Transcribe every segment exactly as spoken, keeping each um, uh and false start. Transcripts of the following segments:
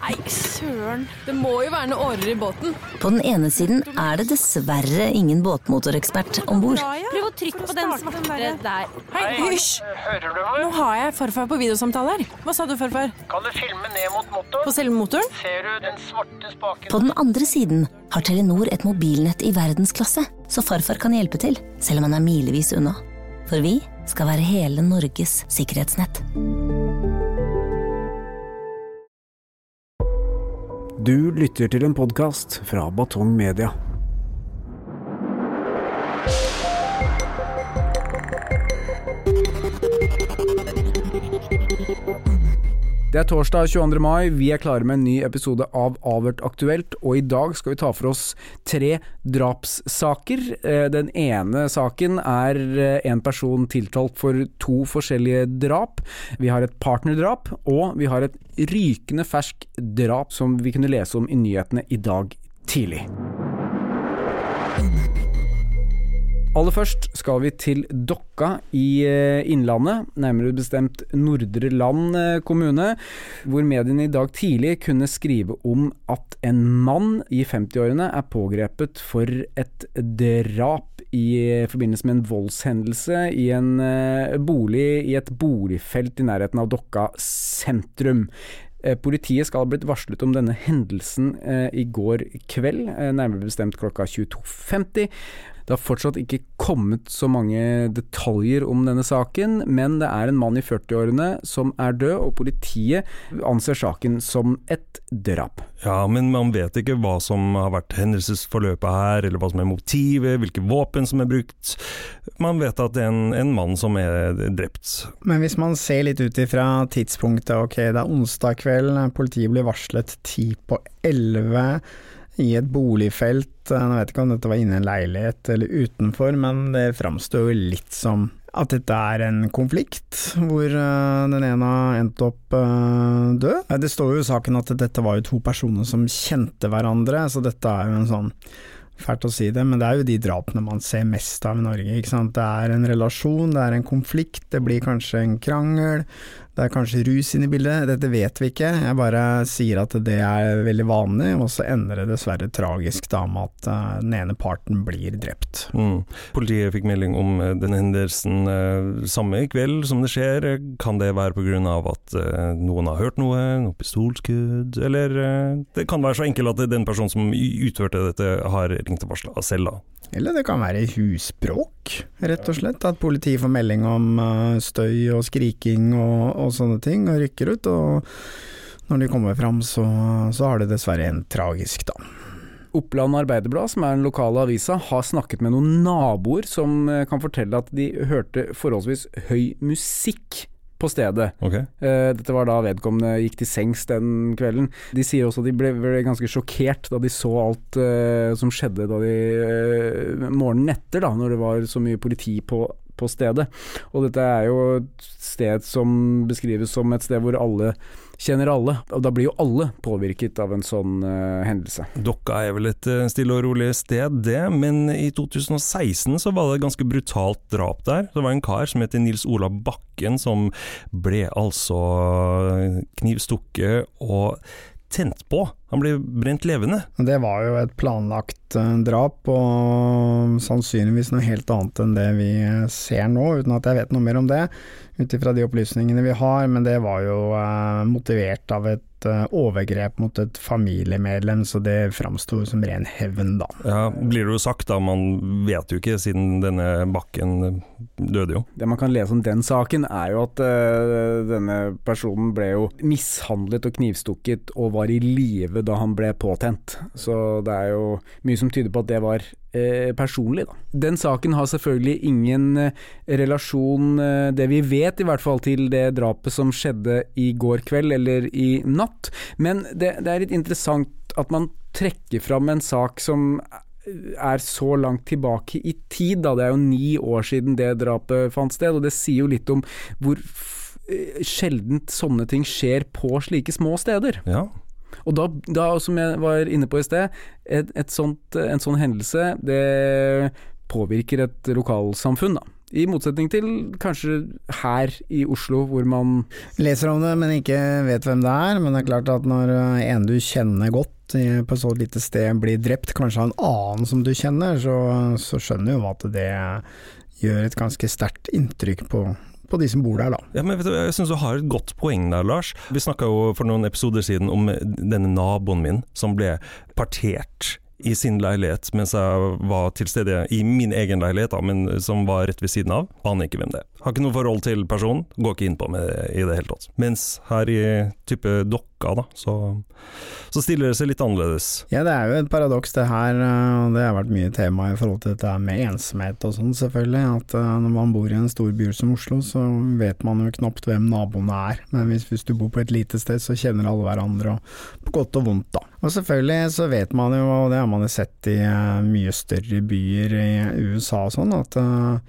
Nei, søren. Det må jo være noen årer i båten. På den ene siden er det dessverre ingen båtmotorekspert ombord. Prøv å trykke på den svarte der. Hei, hysj! Hører du meg? Nå har jeg farfar på videosamtale her. Hva sa du, farfar? Kan du filme ned mot motoren? På selve motoren? Ser du den svarte spaken? På den andre siden har Telenor et mobilnett i verdensklasse, så farfar kan hjelpe til, selv om han er milevis unna. For vi skal være hele Norges sikkerhetsnett. Du lytter til en podcast fra Batong Media. Det er torsdag tjueandre mai, vi er klare med en ny episode av Avhørt Aktuelt, og i dag skal vi ta for oss tre drapssaker. Den ene saken er en person tiltalt for to forskjellige drap. Vi har et partnerdrap, og vi har et rykende fersk drap som vi kunne lese om i nyhetene i dag tidlig. Aller først skal vi til Dokka i Innlandet, nærmere bestemt Nordre Land kommune, hvor mediene i dag tidlig kunne skrive om at en mann i femtiårene er pågrepet for et drap i forbindelse med en voldshendelse i en bolig i et boligfelt i nærheten av Dokka sentrum. Politiet skal ha blitt varslet om denne hendelsen i går kveld, nærmere bestemt klokka tjueto femti. Det har fortsatt ikke kommet så mange detaljer om denne saken, men det er en mann i førtiårene som er død, og politiet anser saken som et drap. Ja, men man vet ikke hva som har vært hendelsesforløpet her, eller hva som er motivet, hvilke våpen som er brukt. Man vet at det er en, en mann som er drept. Men hvis man ser litt ut ifra tidspunktet, ok, det er onsdag kveld, politiet blir varslet ti på elleve, i et boligfelt. Jeg vet ikke om dette var inne i en leilighet eller utenfor, men det fremstår jo litt som at dette er en konflikt, hvor den ene har endt opp død. Det står jo i saken at dette var jo to personer som kjente hverandre, så dette er jo en sånn, fælt å si det, men det er jo de drapene man ser mest av i Norge, ikke sant? Det er en relasjon, det er en konflikt, det blir kanskje en krangel, det er kanskje rus inne i bildet, dette vet vi ikke, jeg bare sier at det er veldig vanlig, og så ender det dessverre tragisk da med at uh, den ene parten blir drept. Mm. Politiet fikk melding om uh, den hendelsen uh, samme kveld som det skjer. Kan det være på grunn av at uh, noen har hørt noe, noe pistolskudd, eller uh, det kan være så enkelt at den personen som utførte dette har ringt og varslet selv da? Eller det kan være husbråk, rett og slett, at politiet får melding om uh, støy og skriking og, og sånne ting, og rykker ut, og når de kommer fram så, så har det dessverre en tragisk da. Oppland Arbeiderblad, som er den lokale avisa, har snakket med noen naboer som kan fortelle at de hørte forholdsvis høy musikk på stedet. Okay. Uh, dette var da vedkommende gikk til sengs den kvelden. De sier også at de ble, ble ganske sjokkert da de så alt uh, som skjedde da de, uh, morgenen etter da, når det var så mye politi på, på stedet. Og dette er jo et sted som beskrives som et sted hvor alle kjenner alle, og da blir jo alle påvirket av en sånn uh, hendelse. Dokka er vel et uh, stille og rolig sted det, men i to tusen og seksten så var det et ganske brutalt drap der. Det var en kar som heter Nils Olav Bakken som ble altså knivstukket og tent på. Han ble brent levende. Det var jo et planlagt uh, drap, og sannsynligvis noe helt annet enn det vi ser nå, uten at jeg vet noe mer om det, ut ifra de opplysningene vi har, men det var jo uh, motivert av et uh, overgrep mot et familiemedlem, så det fremstod som ren hevn da. Ja, blir det jo sagt da, man vet jo ikke siden denne Bakken døde jo. Det man kan lese om den saken er jo at uh, denne personen ble jo mishandlet og knivstukket og var i live da han ble påtent. Så det er jo mye som tyder på at det var eh, personlig da. Den saken har selvfølgelig ingen eh, relasjon, eh, det vi vet i hvert fall, til det drapet som skjedde i går kveld eller i natt. Men det, det er litt interessant at man trekker fram en sak som er så langt tilbake i tid da. Det er jo ni år siden det drapet fant sted, og det sier jo litt om hvor sjeldent sånne ting skjer på slike små steder. Ja. Og da, da, som jeg var inne på i sted, et, et sånt, en sånn hendelse, det påvirker et lokalsamfunn da. I motsetning til kanskje her i Oslo, hvor man leser om det, men ikke vet hvem det er. Men det er klart at når en du kjenner godt på et så lite sted blir drept, kanskje av en annen som du kjenner, så, så skjønner jo at det gjør et ganske sterkt inntrykk på på de som bor der da. Ja, men vet du, jeg synes du har et godt poeng der, Lars. Vi snakket jo for noen episoder siden om denne naboen min som ble partert i sin leilighet mens jeg var til stede i min egen leilighet, da, men som var rett ved siden av. Aner ikke hvem det er. Har ikke noe forhold til personen, går ikke inn på med det i det hele tatt. Mens her i type dokka da, så, så stiller det seg litt annerledes. Ja, det er jo et paradoks det her, og det har vært mye tema i forhold til dette med ensomhet og sånn selvfølgelig, at når man bor i en stor by som Oslo, så vet man jo knapt hvem naboene er. Men hvis, hvis du bor på et lite sted, så kjenner alle hverandre, og på godt og vondt da. Og selvfølgelig så vet man jo, og det har man jo sett i mye større byer i U S A og sånn, at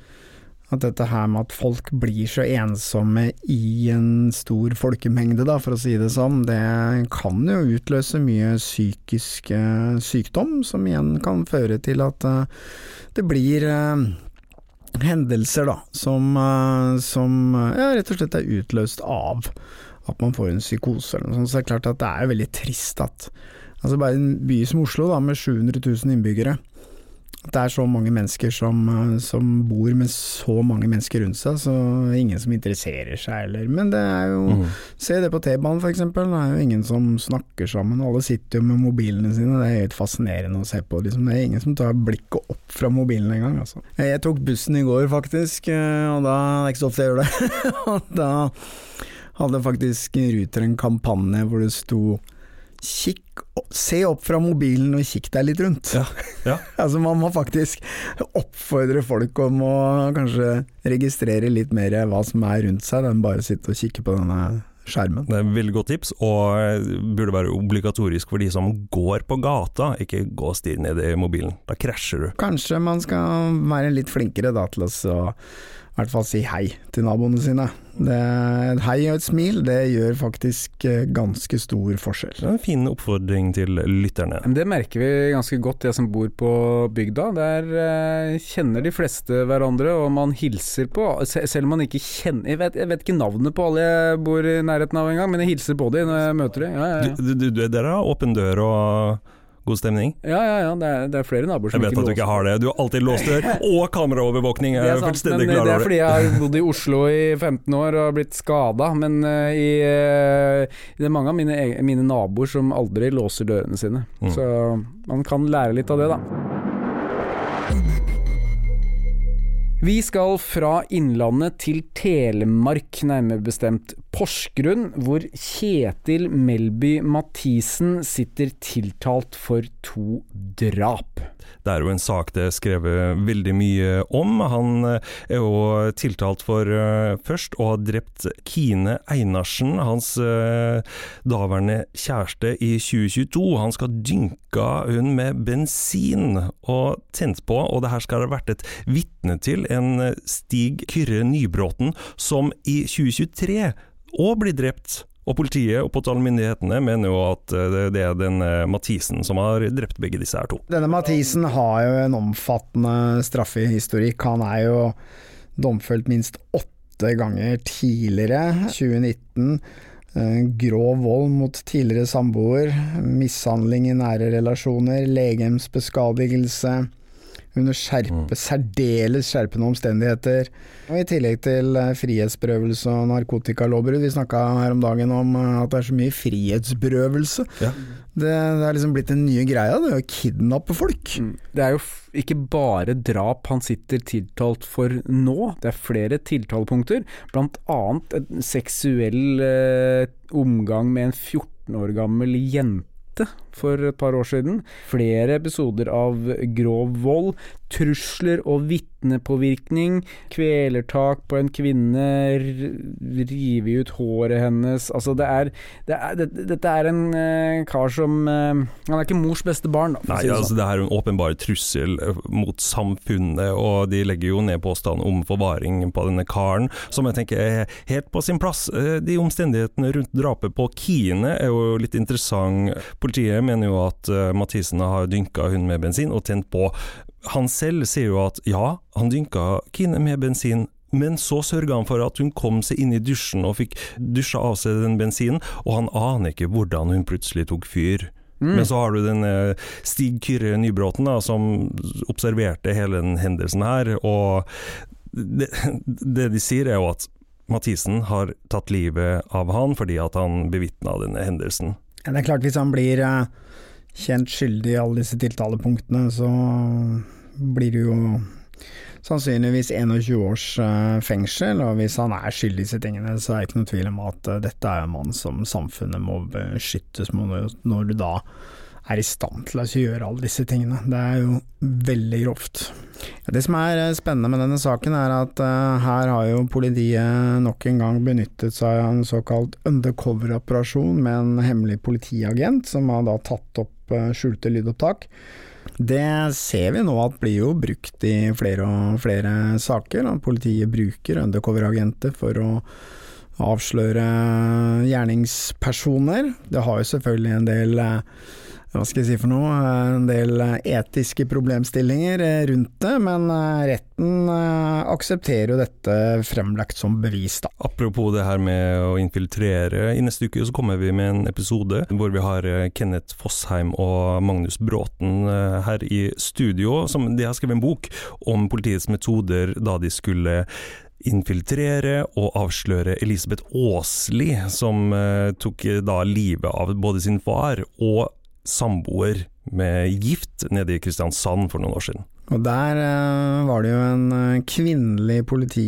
at dette her med at folk blir så ensomme i en stor folkemengde da, for å si det sånn, det kan jo utløse mye psykisk uh, sykdom, som igjen kan føre til at uh, det blir uh, hendelser da, som, uh, som uh, ja, rett og slett er utløst av at man får en psykose eller noe sånt. Så det er klart at det er veldig trist at altså bare en by som Oslo da, med sju hundre tusen innbyggere, at det er så mange mennesker som, som bor med så mange mennesker rundt seg, så det er ingen som interesserer seg eller, men det er jo, mm. se det på T-banen for eksempel, det er jo ingen som snakker sammen, alle sitter jo med mobilene sine, det er helt fascinerende å se på, liksom. Det er ingen som tar blikket opp fra mobilen en gang, altså. Jeg tok bussen i går faktisk, og da, det er ikke så ofte jeg gjør det, og da hadde faktisk Ruter en kampanje hvor det sto kikk, se opp fra mobilen og kikk deg litt rundt. Ja, ja. Altså man må faktisk oppfordre folk om å kanskje registrere litt mer hva som er rundt seg, enn bare sitte og kikke på denne skjermen. Det er et veldig godt tips, og burde være obligatorisk for de som går på gata, ikke gå og stirre ned i mobilen. Da krasjer du. Kanskje man skal være litt flinkere da til å i hvert fall si hei til naboene sine. Det, et hei og et smil, det gjør faktisk ganske stor forskjell. Det er en fin oppfordring til lytterne. Det merker vi ganske godt, jeg som bor på bygda. Der eh, kjenner de fleste hverandre, og man hilser på, selv om man ikke kjenner, jeg vet, jeg vet ikke navnet på alle jeg bor i nærheten av en gang, men jeg hilser på dem når jeg møter dem. Ja, ja, ja. Du, du, du, dere har åpen dør og god stemning? Ja, ja, ja, det er, det er flere naboer som ikke låser. Jeg vet at du ikke har det. Du har alltid låst dør, og kameraovervåkning. Det er sant, men det er fordi jeg har bodd i Oslo i femten år og har blitt skadet, men uh, i, uh, det er mange av mine, mine naboer som aldri låser dørene sine. Mm. Så man kan lære litt av det da. Vi skal fra Innlandet til Telemark, nærmere bestemt Porsgrunn, hvor Kjetil Melby Mathisen sitter tiltalt for to drap. Det er jo en sak det er skrevet veldig mye om. Han er jo tiltalt for uh, først å ha drept Kine Einarsen, hans uh, daværende kjæreste i tjue tjueto. Han skal dynka hun med bensin og tent på, og det her skal ha vært et vitne til en Stig Kyrre Nybråten, som i tjue tjuetre og blir drept. Og politiet og påtalemyndighetene mener jo at det er den Mathisen som har drept begge disse her to. Denne Mathisen har jo en omfattende straffehistorikk. Han er jo domfelt minst åtte ganger tidligere, tjue nitten. Grov vold mot tidligere samboer, mishandling i nære relasjoner, legemsbeskadigelse, under skjerpe, særdeles skjerpende omstendigheter, og i tillegg til frihetsberøvelse og narkotikalovbrudd. Vi snakket her om dagen om at det er så mye frihetsberøvelse. Ja. Det, det er liksom blitt en nye greie, det er å kidnappe folk. Det er jo ikke bare drap han sitter tiltalt for nå, det er flere tiltalepunkter, blant annet en seksuell eh, omgang med en fjorten år gammel jente for et par år siden, flere episoder av grov vold, trusler og vitnepåvirkning, kvelertak på en kvinne, rive ut håret hennes, altså det er, det er det, dette er en uh, kar som, uh, han er ikke mors beste barn da. Nei, si altså sånn. Det er en åpenbar trussel mot samfunnet, og de legger jo ned påstand om forvaring på denne karen, som jeg tenker er helt på sin plass. De omstendighetene rundt drapet på Kine er jo litt interessant. Politiet mener jo at uh, Mathisen har dynka hun med bensin og tent på. han selv sier jo at ja, han dynka Kine med bensin, men så sørget han for at hun kom seg inn i dusjen og fikk dusja av seg den bensinen, og han aner ikke hvordan hun plutselig tok fyr. Mm. Men så har du den Stig Kyrre Nybråten da, som observerte hele den hendelsen her, og det, det de sier er jo at Mathisen har tatt livet av han fordi at han bevitnet denne hendelsen. Ja, det er klart, hvis han blir uh, kjent skyldig i alle disse tiltalepunktene, så blir det jo sannsynligvis tjueen års uh, fengsel, og hvis han er skyldig i disse tingene, så er det ikke noe tvil om at uh, dette er en mann som samfunnet må beskyttes mot når, når du da er i stand til å gjøre alle disse tingene. Det er jo veldig grovt. Ja, det som er spennende med denne saken er at uh, her har jo politiet nok en gang benyttet seg av en såkalt undercover-operasjon med en hemmelig politiagent som har da tatt opp uh, skjulte lydopptak. Det ser vi nå at blir jo brukt i flere og flere saker, og politiet bruker undercover-agenter for å avsløre gjerningspersoner. Det har jo selvfølgelig en del hva skal jeg si for noe, en del etiske problemstillinger rundt det, men retten aksepterer jo dette fremlagt som bevis da. Apropos det her med å infiltrere, i neste uke så kommer vi med en episode hvor vi har Kenneth Fossheim og Magnus Bråten her i studio, som de har skrevet en bok om politiets metoder da de skulle infiltrere og avsløre Elisabeth Åsli, som uh, tok da livet av både sin far og samboer med gift nede i Kristiansand for noen år siden. Og der uh, var det jo en uh, kvinnelig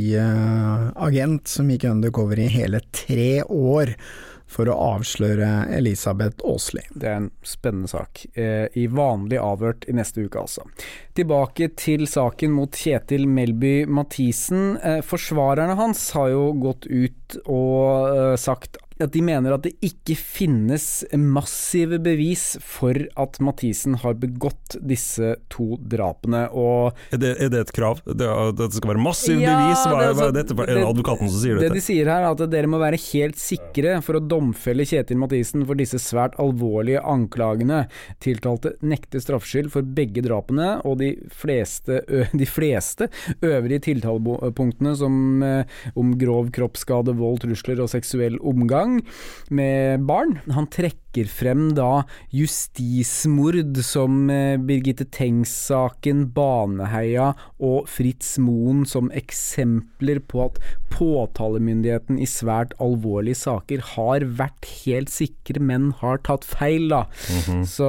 politiagent som gikk undercover i hele tre år for å avsløre Elisabeth Åsli. Det er en spennende sak. Eh, I vanlig avhørt i neste uke altså. Tilbake til saken mot Kjetil Melby Mathisen. Eh, forsvarerne hans har jo gått ut og eh, sagt at de mener at det ikke finnes massive bevis for at Mathisen har begått disse to drapene. Og er, det, er det et krav? Det, det skal være massive ja, bevis? Hva er, det, hva er dette for en advokaten som sier det? dette? Det de sier her er at dere må være helt sikre for å domfelle Kjetil Mathisen for disse svært alvorlige anklagene. Tiltalte nekter straffskyld for begge drapene, og de fleste, ø, de fleste øvrige tiltalepunktene som ø, om grov kroppsskade, vold, trusler og seksuell omgang med barn. Han trekker frem da justismord som Birgitte Tengs-saken, Baneheia og Fritz Moen som eksempler på at påtalemyndigheten i svært alvorlige saker har vært helt sikre, men har tatt feil da. Mm-hmm. Så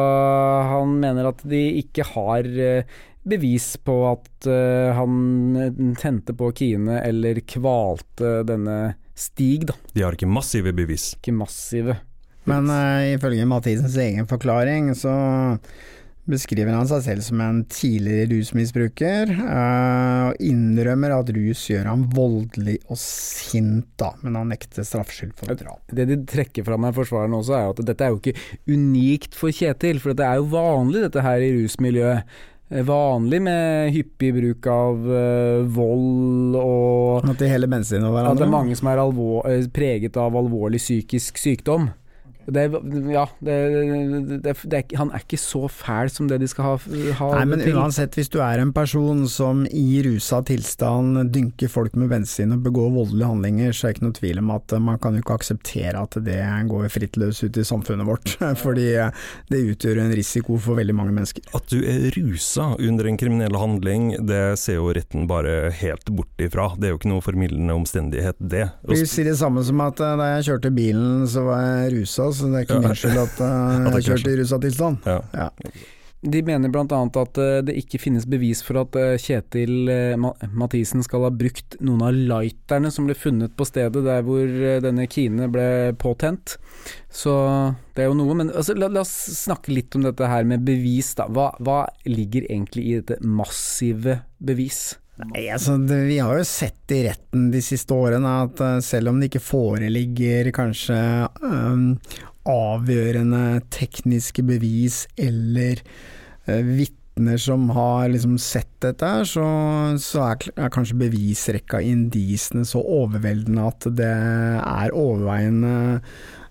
han mener at de ikke har bevis på at uh, han tente på Kine eller kvalte denne Stig da. De har ikke massive bevis. Ikke massive. Men uh, ifølge Mathisens egen forklaring så beskriver han seg selv som en tidligere rusmisbruker uh, og innrømmer at rus gjør han voldelig og sint da, men han nekter straffskyld for drap. Det de trekker fra meg forsvareren også er at dette er jo ikke unikt for Kjetil, for det er jo vanlig dette her i rusmiljøet. Vanlig med hyppig bruk av uh, vold og at de heller bensin over hverandre. At det er mange som er alvor, preget av alvorlig psykisk sykdom. Det, ja, det, det, det er, han er ikke så fæl som det de skal ha, ha Nei, men til. Uansett, hvis du er en person som i rusa tilstand dynker folk med bensin og begår voldelige handlinger, så er det ikke noe tvil om at man kan jo ikke akseptere at det går fritt løs ut i samfunnet vårt, fordi det utgjør en risiko for veldig mange mennesker. At du er rusa under en kriminell handling, det ser jo retten bare helt bort ifra. Det er jo ikke noe formildende omstendighet, det. Vi sier det samme som at da jeg kjørte bilen, så var jeg rusa, så det er ikke min skyld at uh, jeg kjørte i rusa tilstand. Ja. Ja. De mener blant annet at uh, det ikke finnes bevis for at uh, Kjetil uh, Mathisen skal ha brukt noen av lighterne som ble funnet på stedet der hvor uh, denne Kine ble påtent. Så det er jo noe, men altså, la, la oss snakke litt om dette her med bevis da. Hva, hva ligger egentlig i dette massive bevis? Nei, altså, det, vi har jo sett i retten de siste årene at uh, selv om det ikke foreligger kanskje um, avgjørende tekniske bevis eller uh, vitner som har liksom sett dette her, så, så er, er kanskje bevisrekka indisene så overveldende at det er overveiende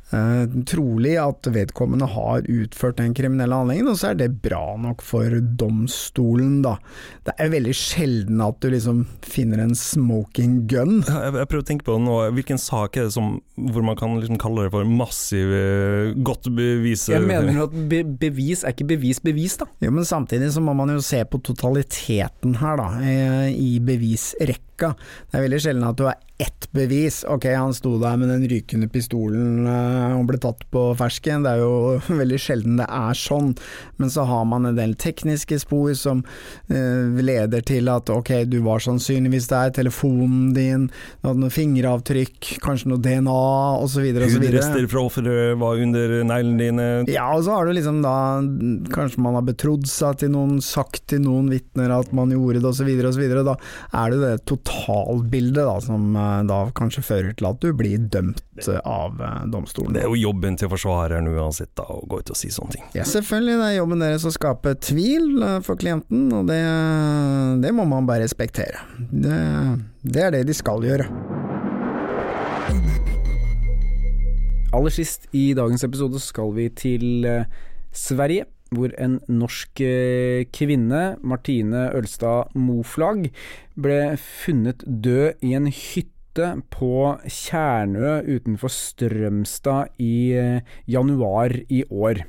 eh, trolig at vedkommende har utført den kriminelle handlingen, og så er det bra nok for domstolen da. Det er veldig sjelden at du liksom finner en smoking gun. Jeg, jeg prøver å tenke på nå, hvilken sak er det som, hvor man kan liksom kalle det for massiv eh, godt bevis? Jeg mener at be bevis er ikke bevis bevis da. Jo, men samtidig så må man jo se på totaliteten her da, i bevisrekka. Det er veldig sjelden at du har ett bevis. Ok, han sto der med den rykende pistolen og ble tatt på fersken. Det er jo veldig sjelden det er sånn. Men så har man en del tekniske spor som eh, leder til at ok, du var sannsynligvis der, telefonen din, du hadde noen fingeravtrykk, kanskje noe D N A og så videre og så videre. Hudrester fra offeret var under neglen dine. Ja, og så har du liksom da, kanskje man har betrodd seg til noen, sagt til noen vitner at man gjorde det og så videre og så videre. Da er det det totalbildet da, som da kanskje fører til at du blir dømt av domstolen. Det er jo jobben til forsvareren uansett da, å gå ut og si sånne ting. Ja, selvfølgelig, det er jobben deres å skape tvil for klienten, og det, det må man bare respektere. Det, det er det de skal gjøre. Aller sist i dagens episode skal vi til Sverige, hvor en norsk kvinne, Martine Ølstad Moflag, ble funnet død i en hytte på Kjernø utenfor Strømstad i januar i år.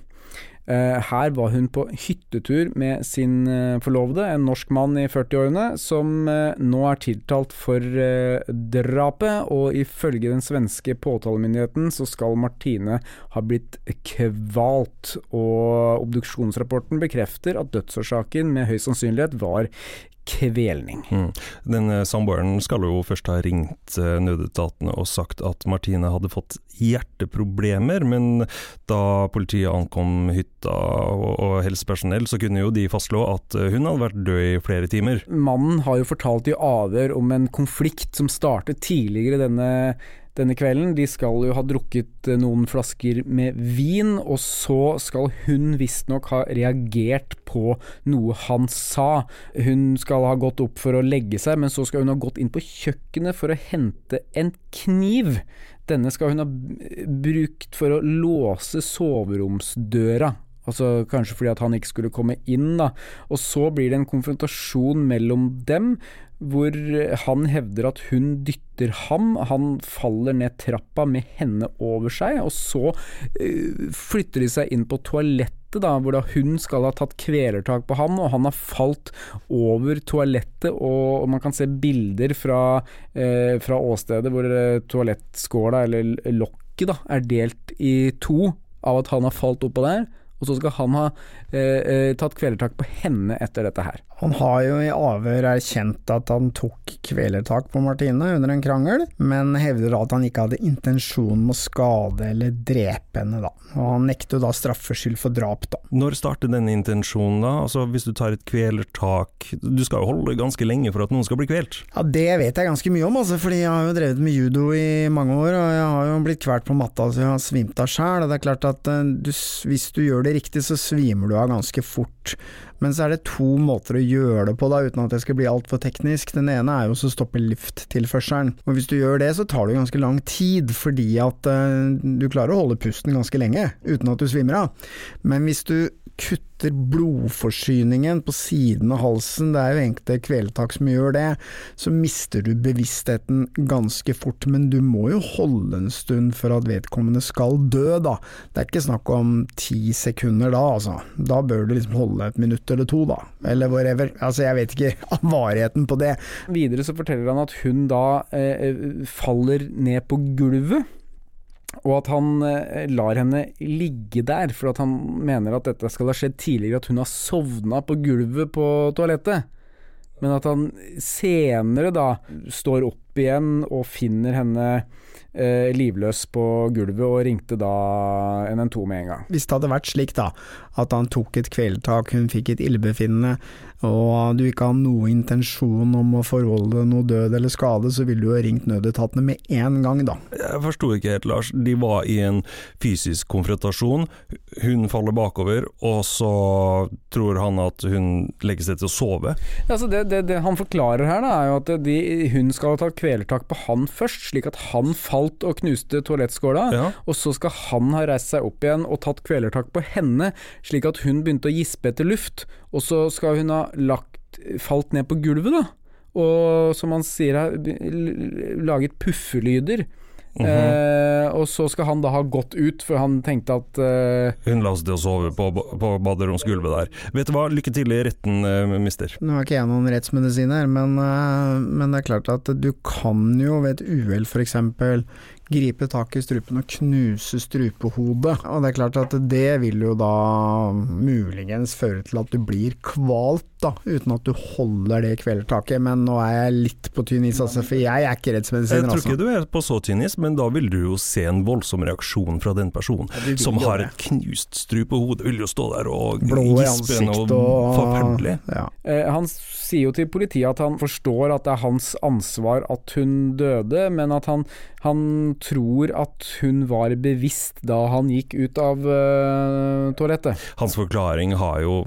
Her var hun på hyttetur med sin forlovede, en norsk mann i førtiårene, som nå er tiltalt for drapet, og ifølge den svenske påtalemyndigheten så skal Martine ha blitt kvalt, og obduksjonsrapporten bekrefter at dødsårsaken med høy sannsynlighet var kvelning. Mm. Den samboeren skal jo først ha ringt nødetatene og sagt at Martine hadde fått hjerteproblemer, men da politiet ankom hytta og, og helsepersonell, så kunne jo de fastslå at hun hadde vært død i flere timer. Mannen har jo fortalt i avhør om en konflikt som startet tidligere denne Denne kvelden. De skal jo ha drukket noen flasker med vin, og så skal hun visstnok ha reagert på noe han sa. Hun skal ha gått opp for å legge seg, men så skal hun ha gått inn på kjøkkenet for å hente en kniv. Denne skal hun ha brukt for å låse soveromsdøra. Altså kanskje fordi at han ikke skulle komme inn da. Og så blir det en konfrontasjon mellom dem, hvor han hevder at hun dytter ham, han faller ned trappa med henne over seg, og så uh, flytter de seg inn på toalettet da, hvor da hun skal ha tatt kvelertak på ham, og han har falt over toalettet, og man kan se bilder fra, uh, fra åstedet hvor uh, toalettskåla, eller lokket da, er delt i to, av at han har falt oppå der, og så skal han ha eh, tatt kvelertak på henne etter dette her. Han har jo i avhør erkjent at han tok kvelertak på Martine under en krangel, men hevder da at han ikke hadde intensjon med å skade eller drepe henne da. Og han nekter da straffskyld for drap da. Når starter denne intensjonen da? Altså hvis du tar et kvelertak, du skal jo holde ganske lenge for at noen skal bli kvelt. Ja, det vet jeg ganske mye om, altså, fordi jeg har jo drevet med judo i mange år, og jeg har jo blitt kvert på matta, så jeg har svimt av selv, og det er klart at du, hvis du gjør det riktig, så svimer du av ganske fort. Men så er det to måter å gjøre det på da, uten at det skal bli alt for teknisk. Den ene er jo å stoppe lufttilførselen. Og hvis du gjør det, så tar det ganske lang tid, fordi at uh, du klarer å holde pusten ganske lenge, uten at du svimer av. Men hvis du kutter blodforsyningen på siden av halsen, det er jo enkelte kvelertak som gjør det, så mister du bevisstheten ganske fort, men du må jo holde en stund for at vedkommende skal dø da. Det er ikke snakk om ti sekunder da, altså. Da bør du liksom holde et minutt eller to da, eller whatever. Altså jeg vet ikke varigheten på det. Videre så forteller han at hun da eh, faller ned på gulvet, og at han eh, lar henne ligge der, for at han mener at dette skal ha skjedd tidligere, at hun har sovnet på gulvet på toalettet. Men at han senere da står opp igjen og finner henne eh, livløs på gulvet, og ringte da en en to med en gang. Hvis det hadde vært slik da, at han tok et kvelertak, hun fikk et illebefinnende, og du ikke har noe intensjon om å forholde noe død eller skade, så ville du jo ringt nødetatene med en gang da. Jeg forstod ikke helt, Lars. De var i en fysisk konfrontasjon, hun faller bakover, og så tror han at hun legger seg til å sove. Ja, altså det, det, det han forklarer her da, er jo at de, hun skal ha tatt kvelertak på han først, slik at han falt og knuste toalettskåla, ja. Og så skal han ha reist seg opp igjen og tatt kvelertak på henne, slik at hun begynte å gispe etter luft, og så skal hun ha lagt, falt ned på gulvet da, og som han sier her, laget puffelyder. Mm-hmm. eh, og så skal han da ha gått ut, for han tenkte at eh... hun la seg til å sove på, på baderomsgulvet der. Vet du hva, lykke til i retten, eh, mister. Nå er ikke jeg noen rettsmedisiner, men, eh, men det er klart at du kan jo ved et uhell for eksempel gripe tak i strupen og knuse strupehodet, og det er klart at det vil jo da muligens føre til at du blir kvalt da, uten at du holder det kvelertaket, men nå er jeg litt på tynn is, altså, for jeg er ikke rettsmedisiner. Jeg tror ikke du er på så tynn is, men da vil du jo se en voldsom reaksjon fra den personen ja, som har et knust strupehode, vil jo stå der og gispe og, og forferdelig. Ja. Eh, han sier jo til politiet at han forstår at det er hans ansvar at hun døde, men at han, han tror at hun var bevisst da han gikk ut av uh, toalettet. Hans forklaring har jo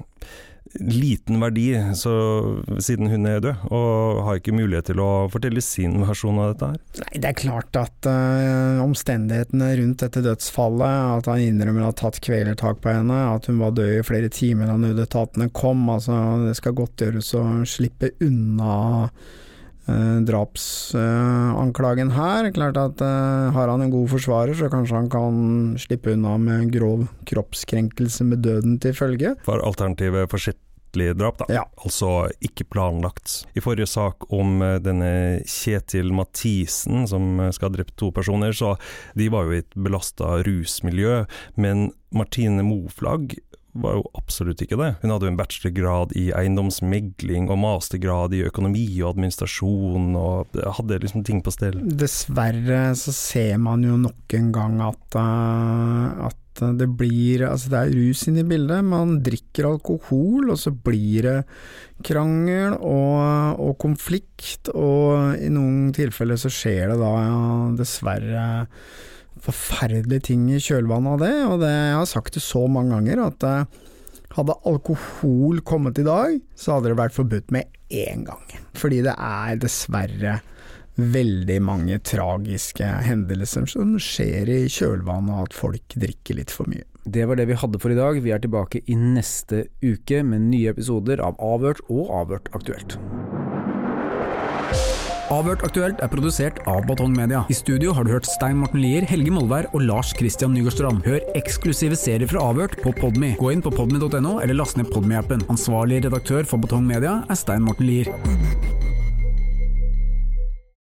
liten verdi så, siden hun er død, og har ikke mulighet til å fortelle sin versjon av dette her. Nei, det er klart at uh, omstendighetene rundt dette dødsfallet, at han innrømmer å ha tatt kvelertak på henne, at hun var død i flere timer da nødetatene kom, altså det skal godt gjøres å slippe unna Uh, drapsanklagen uh, her. Klart at uh, har han en god forsvarer, så kanskje han kan slippe unna med grov kroppskrenkelse med døden til følge. For alternativet forsettlig drap da, ja. Altså ikke planlagt. I forrige sak om uh, denne Kjetil Mathisen som skal ha drept to personer, så de var jo i et belastet rusmiljø, men Martine Moflag var jo absolutt ikke det. Hun hadde jo en bachelorgrad i eiendomsmegling og mastergrad i økonomi og administrasjon, og hadde liksom ting på stell. Dessverre så ser man jo nok en gang at, uh, at det blir, altså det er rus inne i bildet. Man drikker alkohol, og så blir det krangel og, og konflikt, og i noen tilfeller så skjer det da ja, dessverre forferdelige ting i kjølvannet av det, og det, jeg har sagt det så mange ganger at eh, hadde alkohol kommet i dag, så hadde det vært forbudt med en gang. Fordi det er dessverre veldig mange tragiske hendelser som skjer i kjølvannet av at folk drikker litt for mye. Det var det vi hadde for i dag. Vi er tilbake i neste uke med nye episoder av Avhørt og Avhørt Aktuelt. Avhørt Aktuelt er produsert av Batong Media. I studio har du hørt Stein Morten Lier, Helge Molvær og Lars Christian Nygårdstrand. Hør eksklusive serier fra Avhørt på Podme. Gå inn på podme punktum no eller last ned Podme-appen. Ansvarlig redaktør for Batong Media er Stein Morten Lier.